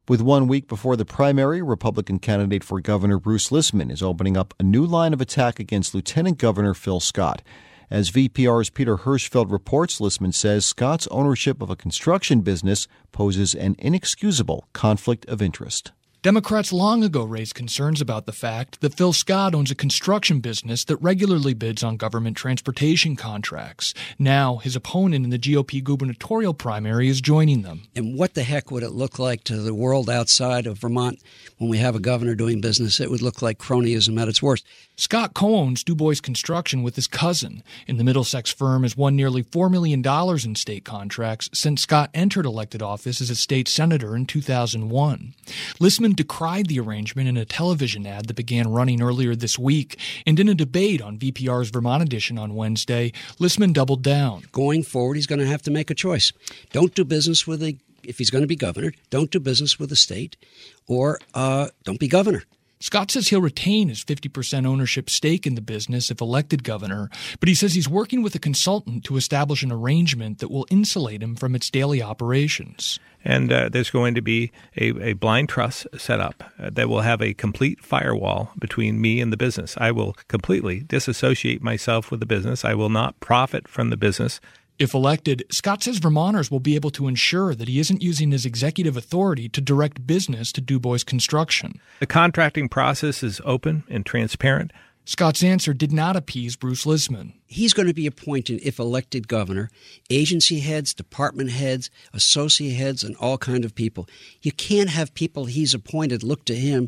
With 1 week before the primary, Republican candidate for governor Bruce Lisman is opening up a new line of attack against Lieutenant Governor Phil Scott. As VPR's Peter Hirschfeld reports, Lisman says Scott's ownership of a construction business poses an inexcusable conflict of interest. Democrats long ago raised concerns about the fact that Phil Scott owns a construction business that regularly bids on government transportation contracts. Now, his opponent in the GOP gubernatorial primary is joining them. And what the heck would it look like to the world outside of Vermont when we have a governor doing business? It would look like cronyism at its worst. Scott co-owns Du Bois Construction with his cousin, and the Middlesex firm has won nearly $4 million in state contracts since Scott entered elected office as a state senator in 2001. Lisman decried the arrangement in a television ad that began running earlier this week, and in a debate on VPR's Vermont edition on Wednesday, Lisman doubled down. Going forward, he's going to have to make a choice. Don't do business with if he's going to be governor, don't do business with the state, or don't be governor. Scott says he'll retain his 50% ownership stake in the business if elected governor, but he says he's working with a consultant to establish an arrangement that will insulate him from its daily operations. And there's going to be a blind trust set up that will have a complete firewall between me and the business. I will completely disassociate myself with the business. I will not profit from the business. If elected, Scott says Vermonters will be able to ensure that he isn't using his executive authority to direct business to Du Bois Construction. The contracting process is open and transparent. Scott's answer did not appease Bruce Lisman. He's going to be appointing, if elected governor, agency heads, department heads, associate heads, and all kind of people. You can't have people he's appointed look to him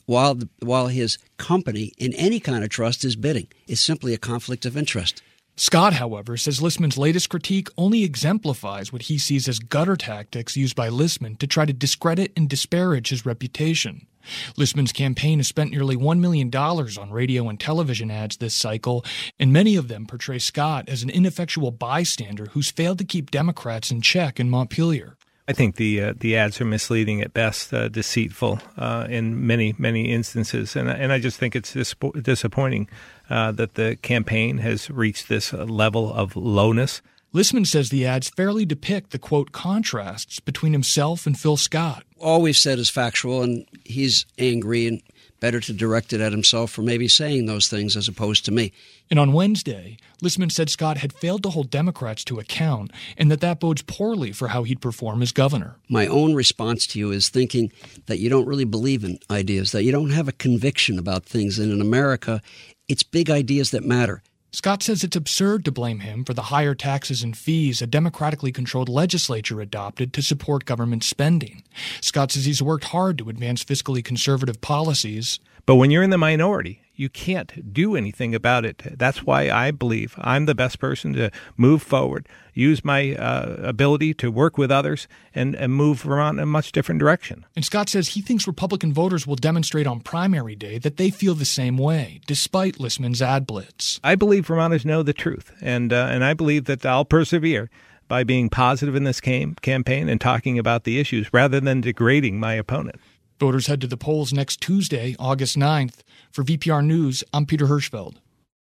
while his company in any kind of trust is bidding. It's simply a conflict of interest. Scott, however, says Lisman's latest critique only exemplifies what he sees as gutter tactics used by Lisman to try to discredit and disparage his reputation. Lisman's campaign has spent nearly $1 million on radio and television ads this cycle, and many of them portray Scott as an ineffectual bystander who's failed to keep Democrats in check in Montpelier. I think the ads are misleading at best, deceitful in many instances, and I just think it's disappointing that the campaign has reached this level of lowness. Lisman says the ads fairly depict the, quote, contrasts between himself and Phil Scott. All we've said is factual, and he's angry, and better to direct it at himself for maybe saying those things as opposed to me. And on Wednesday, Lisman said Scott had failed to hold Democrats to account and that bodes poorly for how he'd perform as governor. My own response to you is thinking that you don't really believe in ideas, that you don't have a conviction about things. And in America, it's big ideas that matter. Scott says it's absurd to blame him for the higher taxes and fees a democratically controlled legislature adopted to support government spending. Scott says he's worked hard to advance fiscally conservative policies. But when you're in the minority, you can't do anything about it. That's why I believe I'm the best person to move forward, use my ability to work with others, and move Vermont in a much different direction. And Scott says he thinks Republican voters will demonstrate on primary day that they feel the same way, despite Lisman's ad blitz. I believe Vermonters know the truth, and I believe that I'll persevere by being positive in this campaign and talking about the issues rather than degrading my opponent. Voters head to the polls next Tuesday, August 9th. For VPR News, I'm Peter Hirschfeld.